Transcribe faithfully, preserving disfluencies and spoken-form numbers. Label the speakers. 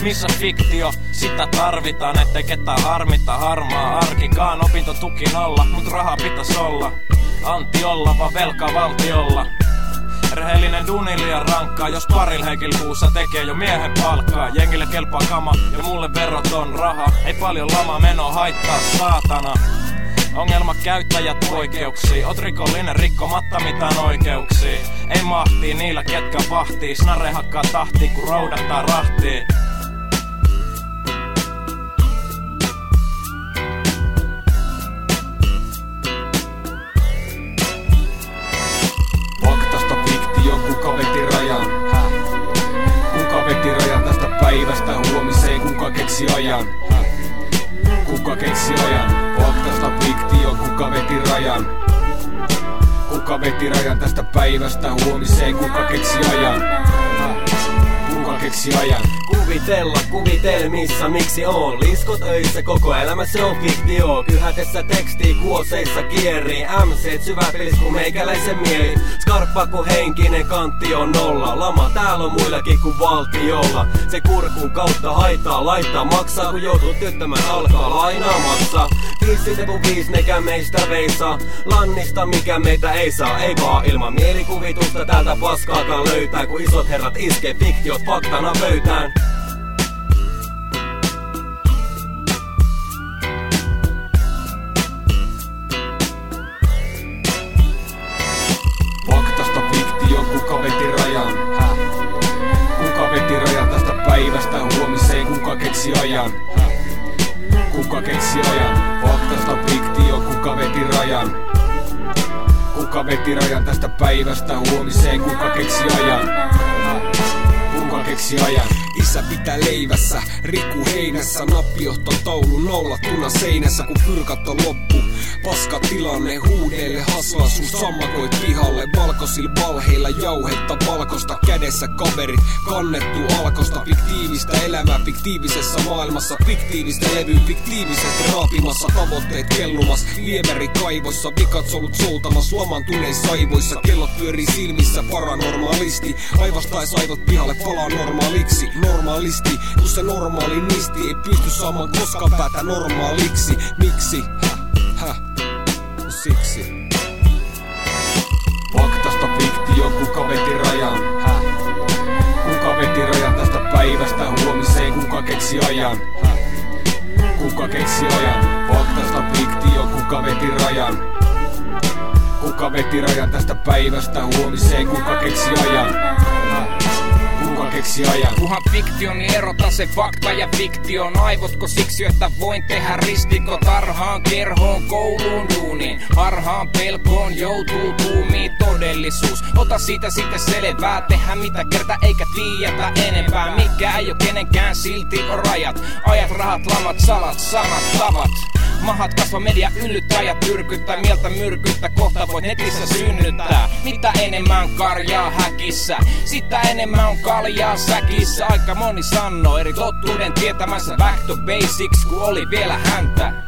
Speaker 1: Missä fiktio? Sitä tarvitaan, ettei ketään harmita. Harmaa arkikaan, opintotuki nolla, mut rahaa pitäis olla. Antti olla, vaan velka valtiolla. Rehellinen duuni liian rankkaa, jos paril heikil kuussa tekee jo miehen palkkaa. Jengille kelpaa kama ja mulle veroton raha. Ei paljon lama meno haittaa saatana. Ongelma käyttäjät poikkeuksia. Oot rikollinen rikkomatta mitään oikeuksia. Ei mahtii niillä ketkä vahtii. Snare hakkaa tahtii kun roudattaa rahtii.
Speaker 2: Faktasta fiktio, kuka veti rajan? Häh? Kuka veti rajan tästä päivästä huomiseen? Kuka keksi ajan? Häh? Kuka keksi ajan? Faktasta fiktio, kuka veti rajan? Kuka veti rajan tästä päivästä huomiseen? Kuka keksi ajan? Kuka keksi ajan?
Speaker 3: Kuvitella kuvitelmissa, miksi on liskot öissä, koko elämä se on fiktio. Kyhätessä teksti kuoseissa kierii, M C syväpilis ku meikäläisen mieli. Skarppa ku henkinen kantti on nolla, lama täällä on muillakin kuin valtiolla. Se kurkun kautta haittaa, laittaa maksaa, kun joutuu työttämään alkaa lainaamassa. Viisi tepu viis nekä meistä veisaa, lannista mikä meitä ei saa. Ei vaan ilman mielikuvitusta täältä paskaakaan löytää, kun isot herrat iskee fiktiot faktana pöytään.
Speaker 2: Faktasta fiktio, kuka veti rajan? Häh? Kuka veti rajan tästä päivästä huomiseen? Kuka keksi ajan? Häh? Kuka keksi ajan? Faktasta fiktio, kuka veti rajan? Kuka veti rajan tästä päivästä huomiseen? Kuka keksi ajan? Häh? Kuka keksi ajan?
Speaker 4: Isä pitää leivässä, Riku heinässä, nappijohto taulu nollattuna seinässä, kun fyrkat on loppu. Paska tilanne, huudeille haslaisuus, sammakoit pihalle, valkoisilla valheilla jauhetta valkosta kädessä, kaverit kannettu alkosta. Fiktiivistä elämää fiktiivisessä maailmassa, fiktiivistä levyä fiktiivisesti raapimassa, tavoitteet kellumas, viemäri kaivossa, vikat solut soutamassa, lamantuneissa aivoissa, kellot pyörii silmissä, paranormaalisti, aivastais aivot pihalle palaa normaaliksi. Normaalisti, kun se normaali nisti ei pysty saamaan koskaan päätä normaaliksi. Miksi? Häh? Häh? No siksi.
Speaker 2: Faktasta fiktio, kuka veti rajan? Häh? Kuka veti rajan tästä päivästä huomiseen? Kuka keksi ajan? Häh? Kuka keksi ajan? Faktasta fiktio, kuka veti rajan? Kuka veti rajan tästä päivästä huomiseen? Kuka keksi ajan? Häh? Kuka keksi ajan?
Speaker 5: Kuhan fiktio, niin erota se fakta ja fiktion. Aivotko siksi, että voin tehdä ristikko tarhaan, kerhoon, kouluun, duuniin. Harhaan pelkoon joutuu tuumiin todellisuus. Ota siitä sitten selvää, tehdä mitä kerta eikä tiedä enempää. Mikä ei oo kenenkään, silti on rajat. Ajat, rahat, lamat, salat, samat tavat. Mahat kasva, media yllyttää ja tyrkyttää, mieltä myrkyttä, kohta voit netissä synnyttää. Mitä enemmän karjaa häkissä, sitä enemmän on kaljaa säkissä. Aika moni sanoo eri totuuden tietämässä back to basics, kun oli vielä häntä.